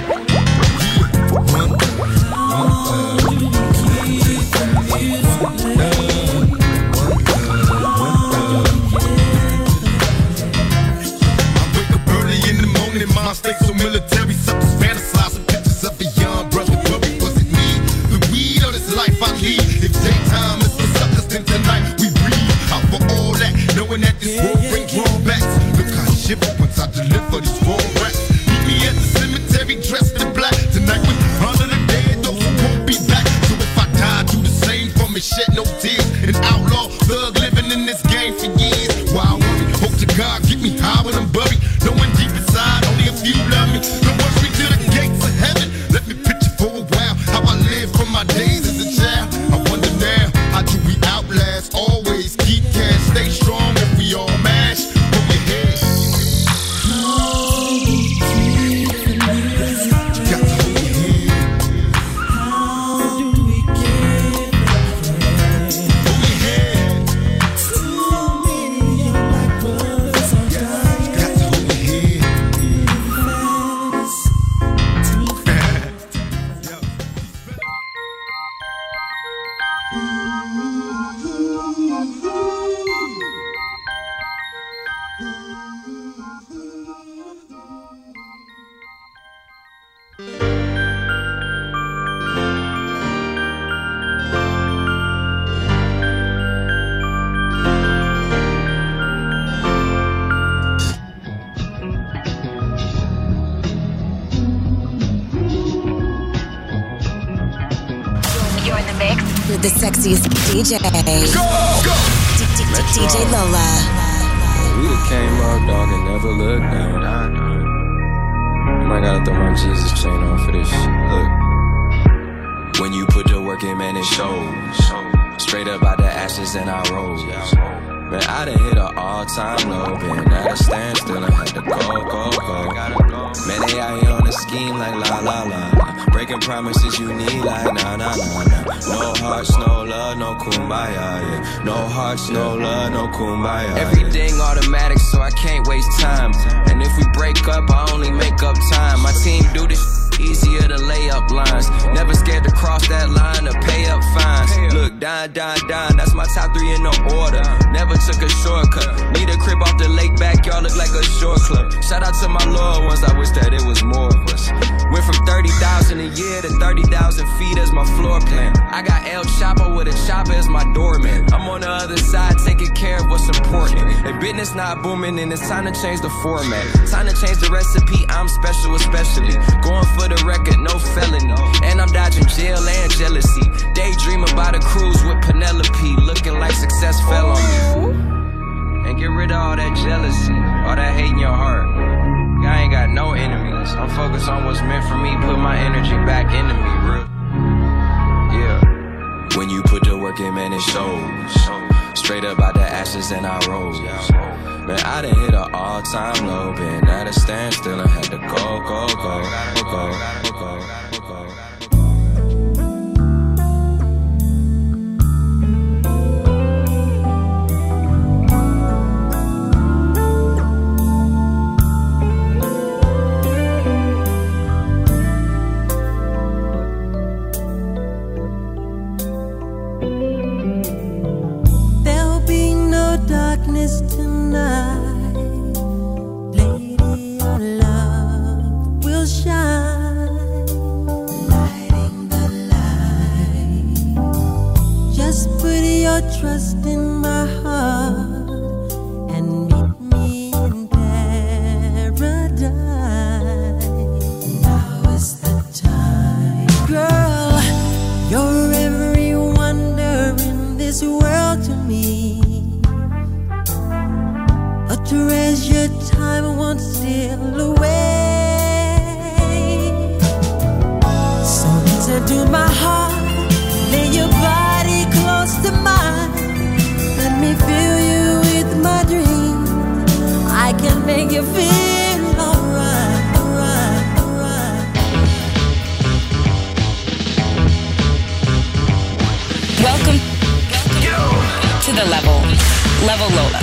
My stakes so military, something's fantasizing pictures of a young brother. Worry, was it me? The weed or this life I lead? If daytime is the suckers, then tonight we breathe. Out for all that, knowing that this world brings drawbacks. Look, I shiver once I deliver these raw raps. Meet me at the cemetery dressed in black. Tonight we honor the dead, those who won't be back. So if I die, do the same for me, shed no tears. An outlaw thug living in this game for years. Why worry? Hope to God keep me high when I'm buried. Knowing deep inside, only if you love me. Don't rush me to the gates of heaven. Let me picture for a while how I lived from my days as a child. I wonder now, how do we outlast? Always keep cash, stay strong if we all mash. Hold your head. You got to hold your head. How do we get that? Hold your head. Too many young black brothers are dying. You got to hold your head. You're in the mix with the sexiest D J. Go, go. D J Lola. We the came up, dog, and never looked down. I might gotta throw my Jesus chain on for this shit. Look. When you put the work in, man, it shows. Straight up out the ashes and I rose. Man, I done hit an all-time low. Been at a standstill and had to go, go, go. Man, they out here on the scheme like la, la, la. Break making promises you need like nah, nah, nah, nah. No hearts, no love, no kumbaya, yeah. No hearts, no love, no kumbaya. Everything automatic, so I can't waste time. And if we break up, I only make up time. My team do this easier to lay up lines. Never scared to cross that line or pay up fines. Look, dine, dine, dine, that's my top three in the order. Never took a shortcut. Need a crib off the lake backyard, look like a short club. Shout out to my loyal ones, I wish that it was more of us. Went from thirty thousand a year to thirty thousand feet as my floor plan. I got El Chapo with a chopper as my doorman. I'm on the other side taking care of what's important. If business not booming, then it's time to change the format. Time to change the recipe, I'm special especially. Going for the record, no felony. And I'm dodging jail and jealousy. Daydream about a cruise with Penelope. Looking like success fell on me. And get rid of all that jealousy, all that hate in your heart. I ain't got no enemies. I'm focused on what's meant for me. Put my energy back into me, real. Yeah. When you put the work in, man, it shows. Straight up out the ashes and I rose. Man, I done hit an all-time low. Been at a standstill and had to go, go, go, go, go, go, go. Tonight, lady, your love will shine, lighting the light. Just put your trust in my heart and meet me in paradise. Now is the time, girl. You're every wonder in this world to me. A treasured time won't steal away. So listen to my heart, lay your body close to mine. Let me fill you with my dreams. I can make you feel alright, alright, alright. Welcome to the level. Level Lola.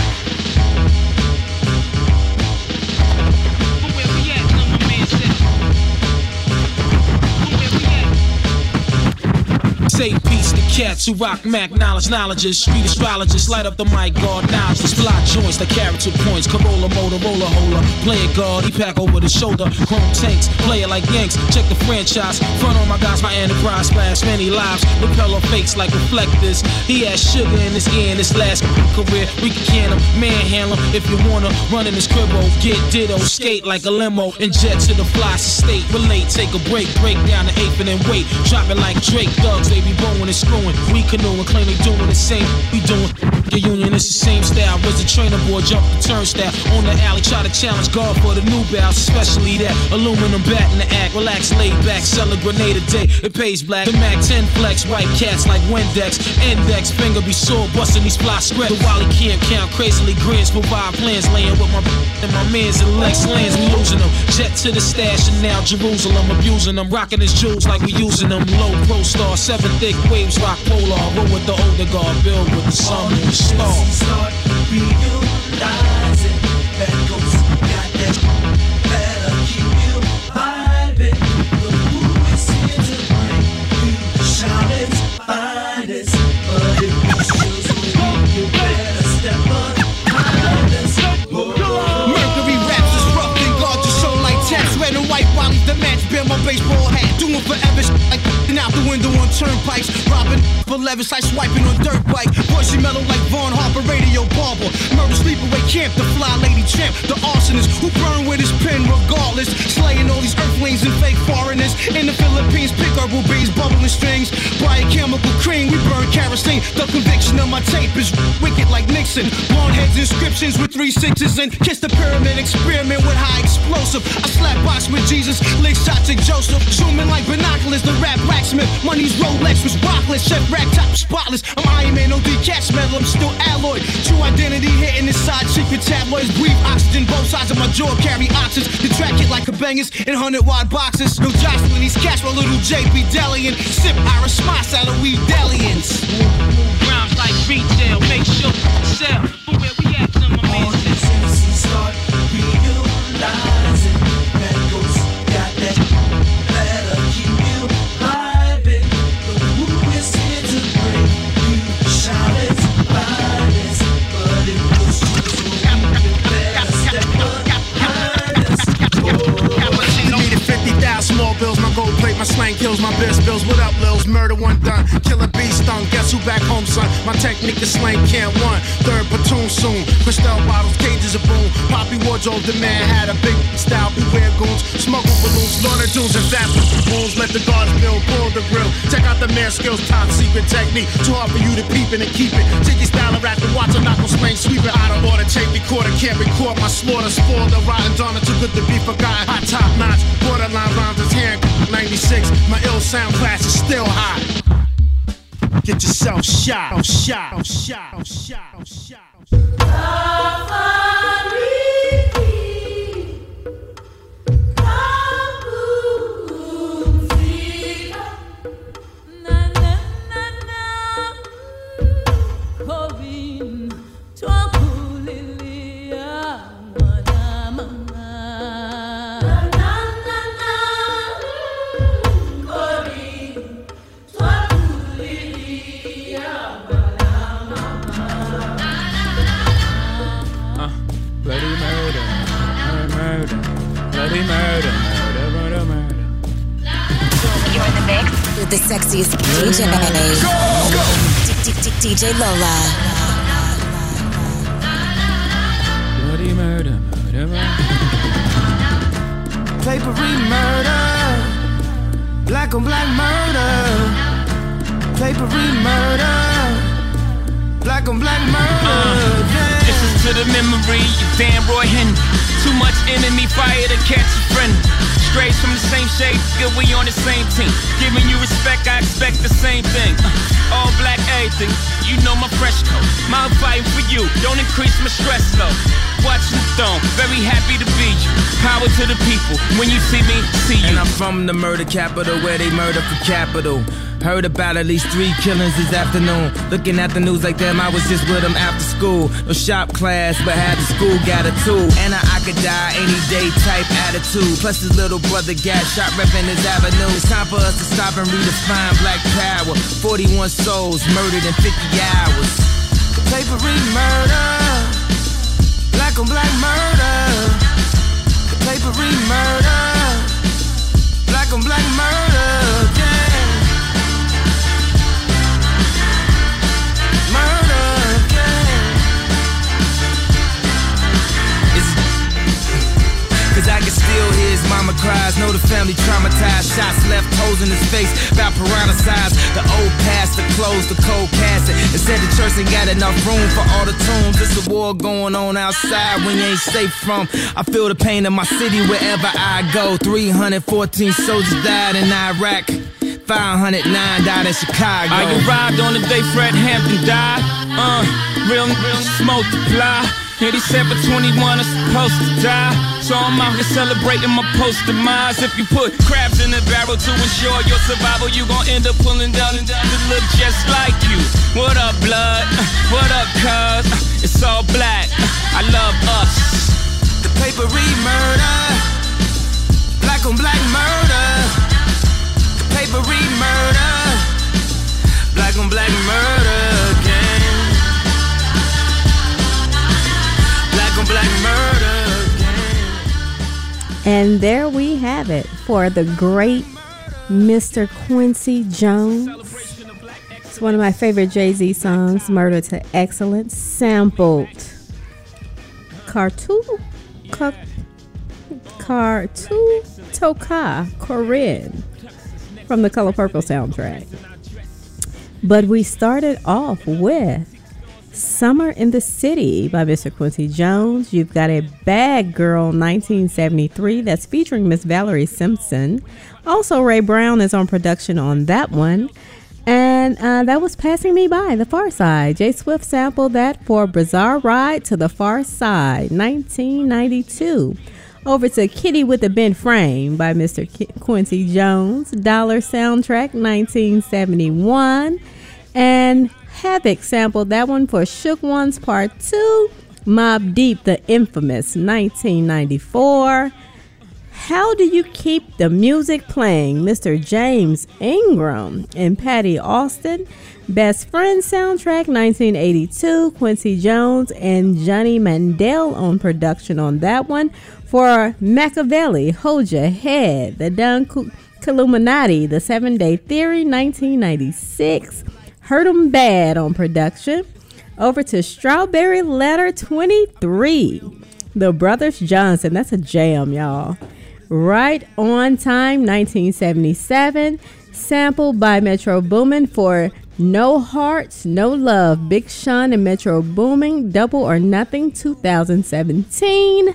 Say peace to cats who rock Mac knowledge, knowledges, street astrologists, light up the mic, guard knowledge, fly joints, the character points, Corolla, Motorola, holder, play it guard, he pack over the shoulder, chrome tanks, play it like Yanks, check the franchise, front on my guys, my enterprise, splash many lives, repeller fakes like reflectors, he has sugar in his ear in his last career, we can can him, manhandle him, if you wanna, run in his cribbo, get ditto, skate like a limo, and jet to the fly state, relate, take a break, break down the eighth and then wait, drop it like Drake, thugs, they be blowing and screwing. We canoeing, claim they doing the same. We doing the union, it's the same style. Raise the trainer boy, jump the turnstile. On the alley, try to challenge God for the new bounce, especially that aluminum bat in the act. Relax, laid back, sell a grenade a day. It pays black. The Mac ten flex, white cats like Windex. Index, finger be sore, busting these fly script. The Wally can't count, crazily grins, provide plans. Laying with my and my mans and Lex lands, we losing them. Jet to the stash and now Jerusalem, abusing them. Rocking his jewels like we using them. Low pro star, seven thick waves, rock polar. Roll with the older guard, build with the sun and the star. Start realizing that goes got that better keep you vibing. Look who is here to bring you the shining's finest. But if you choose me, you better step behind us. Mercury raps is rough and gorgeous, show like tats. Red and white Wally the match, bear my baseball hat. Doing forever sh- like out the window on turnpikes. Robbing for levis, like swiping on dirt bike. Bushy mellow like Vaughn Harper, radio barber. Murder sleepaway camp, the fly lady champ. The arsonist who burn with his pen regardless. Slaying all these earthlings and fake foreigners. In the Philippines, pick herbal bees, bubbling strings. Biochemical cream, we burn kerosene. The conviction of my tape is wicked like Nixon. Blonde heads, inscriptions with three sixes. And kiss the pyramid, experiment with high explosive. I slap box with Jesus, lick shots at Joseph. Zooming like binoculars, the rap wax blacksmith. Money's Rolex was rockless. Chef rag top spotless. I'm Iron Man, no decast metal. I'm still alloy. True identity hitting inside secret tabloids. Breathe oxygen. Both sides of my jaw carry oxys. The track hit like a bangers in hundred wide boxes. No jostling these cats. My little J B Delian. Sip Irish Moss out of weed dalliance. Rhymes like retail, make sure sell. For where we at, them my man. All these M Cs start realizing that ghost got that better keep you vibing. The woo is here to bring you shoutings, violence, but it was just better step behind us. You needed fifty thousand small bills, my gold plate, my slang kills, my best bills. What up, Lils? Murder one done, killer bee stung. Guess who back home, son? My technique is slang can't one. Third platoon soon. Crystal bottles, cages of boom. Poppy wardrobe, the man had a big style. Beware goons, smuggle balloons, slaughter dudes and fat balloons. Let the guards build, pull the grill. Check out the man skills, top secret technique. Too hard for you to peep it and keep it. Take your style and rap and watch a knock on slang, sweep it out of order. Tape recorder, can't record my slaughter. Spoiled the rotten donor, too good to be forgotten. Hot top notch, borderline rhymes is hand. ninety-six, my ill sound class is still hot. Get yourself shot, shot, shot, shot, shot. Bloody murder, murder, murder, murder. You're in the mix with the sexiest D J. Go, go. D J Lola. Bloody murder, murder, murder. Papery murder. Black on black murder. Papery murder. Black on black murder. Uh, yeah. This is to the memory of Dan Roy Henry. Too much enemy fire to catch a friend. Strays from the same shade, good we on the same team. Giving you respect, I expect the same thing. Uh, all black everything, you know my fresh coat. Mouth fighting for you, don't increase my stress though. Watching the throne, very happy to be you. Power to the people, when you see me, see you. And I'm from the murder capital where they murder for capital. Heard about at least three killings this afternoon. Looking at the news like them, I was just with them after school. No shop class, but had the school got a tool. And a I could die any day type attitude. Plus his little brother got shot repping his avenue. It's time for us to stop and redefine black power. forty-one souls murdered in fifty hours. Papery murder. Black on black murder. Papery murder. Black on black murder. Yeah. Cause I can still hear his mama cries. Know the family traumatized. Shots left holes in his face. About piranha size. The old pastor closed the cold casket and said the church ain't got enough room for all the tombs. It's a war going on outside when you ain't safe from. I feel the pain in my city wherever I go. three hundred fourteen soldiers died in Iraq. five hundred nine died in Chicago. I arrived on the day Fred Hampton died. Uh, real, real smoke to fly. Yeah, they said for twenty-one I'm supposed to die. So I'm out here celebrating my post-demise. If you put crabs in the barrel to ensure your survival, you gon' end up pulling down and down to look just like you. What up, blood? What up, cuz? It's all black. I love us. The papery murder. Black on black murder. The papery murder. Black on black murder again. Black murder. And there we have it for the great Mister Quincy Jones. It's one of my favorite Jay-Z songs, Murder to Excellence, sampled Cartu Car, Cartu Toka Corinne from the Color Purple soundtrack. But we started off with Summer in the City by Mister Quincy Jones. You've got a Bad Girl nineteen seventy-three that's featuring Miss Valerie Simpson. Also, Ray Brown is on production on that one. And uh, that was Passing Me By, The Far Side. Jay Swift sampled that for Bizarre Ride to the Far Side, nineteen ninety-two. Over to Kitty with the Bent Frame by Mister Qu- Quincy Jones. Dollar Soundtrack, nineteen seventy-one. And Havoc sampled that one for Shook Ones Part two. Mobb Deep, the infamous, nineteen ninety-four. How Do You Keep the Music Playing? Mister James Ingram and Patty Austin. Best Friend Soundtrack, nineteen eighty-two. Quincy Jones and Johnny Mandel on production on that one. For Machiavelli, Hold Your Head. The Don Illuminati, The Seven Day Theory, nineteen ninety-six. Hurt 'em Bad on production. Over to Strawberry Letter twenty-three. The Brothers Johnson. That's a jam, y'all. Right on Time, nineteen seventy-seven. Sampled by Metro Boomin for No Hearts, No Love. Big Sean and Metro Boomin. Double or Nothing, two thousand seventeen.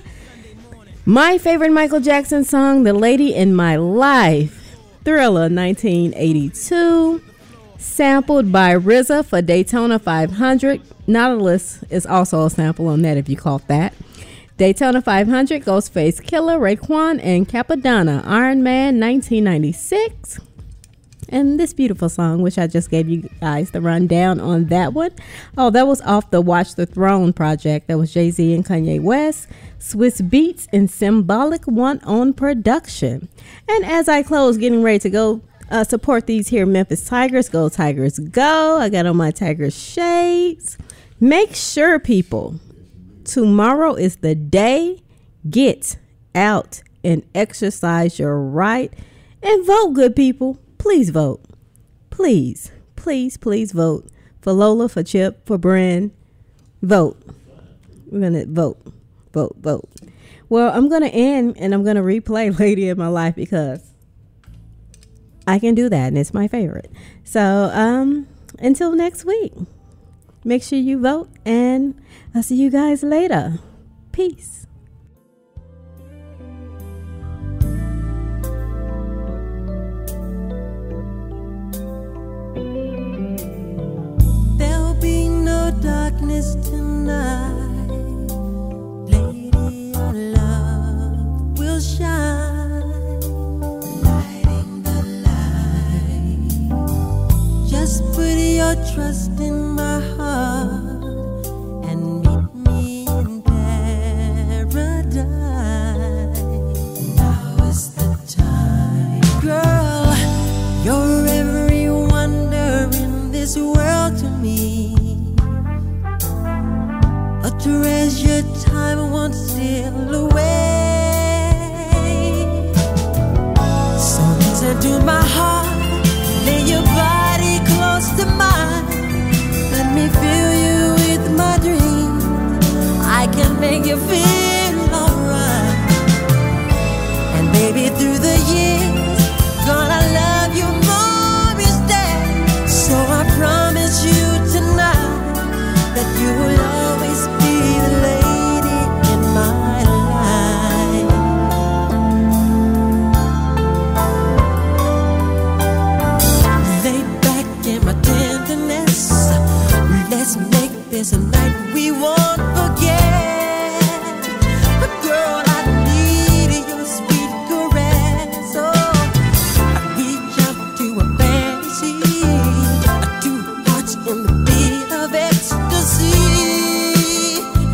My favorite Michael Jackson song, The Lady in My Life. Thriller, nineteen eighty-two. Sampled by R Z A for Daytona five hundred. Nautilus is also a sample on that if you caught that. Daytona five hundred, Ghostface Killer, Raekwon, and Capadonna. Iron Man, nineteen ninety-six. And this beautiful song, which I just gave you guys the rundown on that one. Oh, that was off the Watch the Throne project. That was Jay-Z and Kanye West. Swiss Beats and Symbolic One on production. And as I close, getting ready to go uh, support these here Memphis Tigers. Go Tigers, go. I got on my Tigers shades. Make sure, people, tomorrow is the day. Get out and exercise your right and vote, good people. Please vote. Please, please, please vote for Lola, for Chip, for Bren. Vote. We're going to vote, vote, vote. Well, I'm going to end and I'm going to replay Lady in My Life because I can do that and it's my favorite. So um, until next week, make sure you vote and I'll see you guys later. Peace. There'll be no darkness tonight. Lady, your love will shine, lighting the light. Just put your trust in my heart and meet me in paradise. Now is the time, girl. You're every wonder in this world to me. A treasure time won't steal away. So listen to my heart, lay your body close to mine. Let me fill you with my dreams. I can make you feel